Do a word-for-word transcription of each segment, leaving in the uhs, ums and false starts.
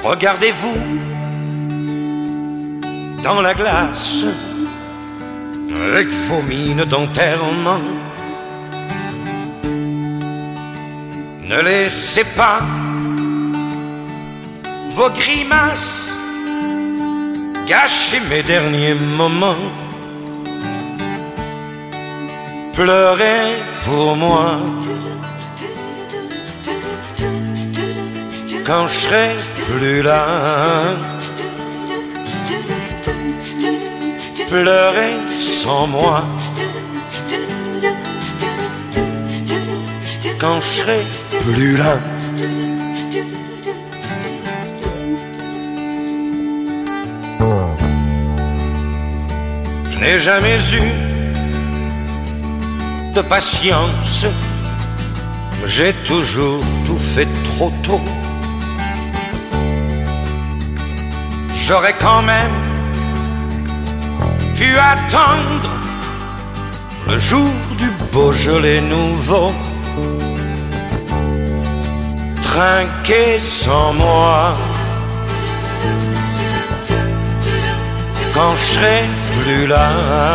Regardez-vous dans la glace avec vos mines d'enterrement. Ne laissez pas vos grimaces gâcher mes derniers moments. Pleurez pour moi quand je serai plus là. Pleurez sans moi quand je serai plus là. Je n'ai jamais eu de patience, j'ai toujours tout fait trop tôt. J'aurais quand même pu attendre le jour du Beaujolais nouveau. Trinquer sans moi quand je serai plus là.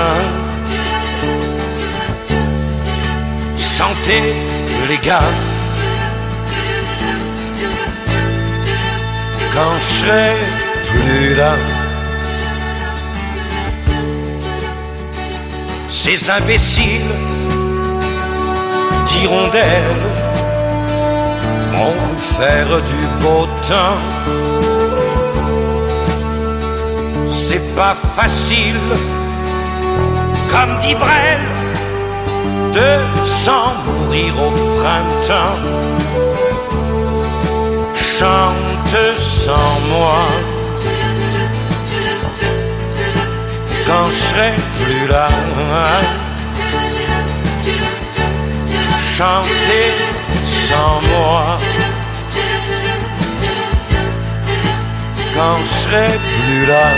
Santé les gars quand je serai plus là. Ces imbéciles d'hirondelles vont vous faire du beau temps. C'est pas facile, comme dit Brel, de s'en mourir au printemps. Chante sans moi quand je serai plus là. Chantez sans moi quand je serai plus là.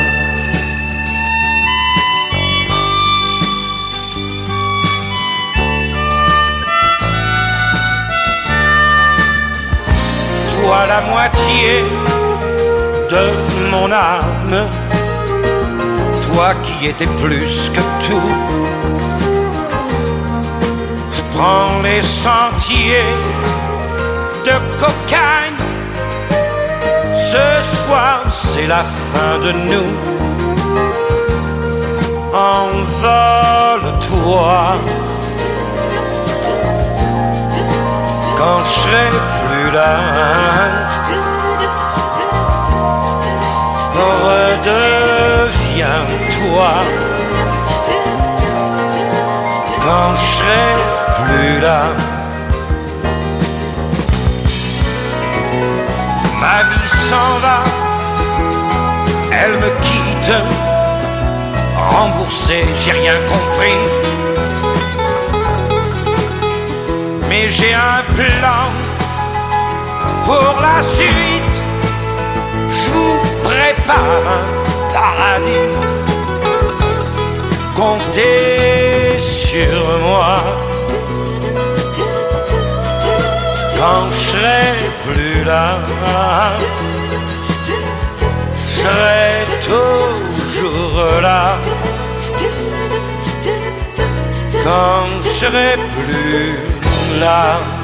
Toi la moitié de mon âme, toi qui étais plus que tout. Je prends les sentiers de cocagne. Ce soir c'est la fin de nous. Envole-toi quand je serai plus là. Redeviens-toi quand je serai plus là. Ma vie s'en va, elle me quitte. Remboursé, j'ai rien compris, mais j'ai un plan pour la suite. Je vous prépare un paradis. Comptez sur moi quand je serai plus là. Je serai toujours là quand je serai plus là.